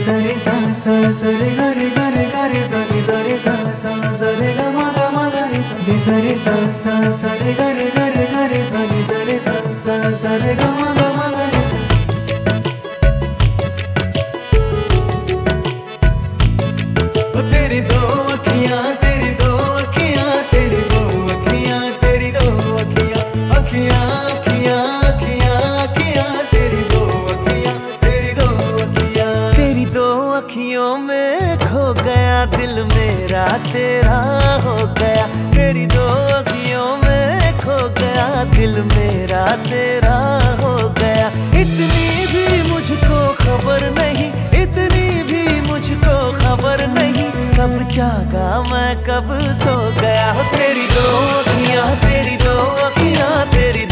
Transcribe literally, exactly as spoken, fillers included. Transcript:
सा रे सा सा सा रे गा रे गा रे गा रे सा रे सा रे सा सा सा रे गा मा गा मा गा रे सा रे सा रे सा सा सा रे गा रे गा रे गा रे सा रे सा रे सा सा सा रे गा मा गा मा गा रे सा। ओ तेरी दो अखियां तेरी दो अखियां तेरी दो अखियां तेरी दो अखियां अखियां अखियां अखियां अखियां तेरी दो अखियां तेरी दो अखियां तेरी दो अखियों में खो गया दिल मेरा तेरा हो गया तेरी दो अखियों में खो गया दिल मेरा तेरा हो गया। इतनी भी मुझको खबर नहीं इतनी भी मुझको खबर नहीं कब जागा मैं कब सो गया। तेरी दो अखियां तेरी दो अखियां तेरी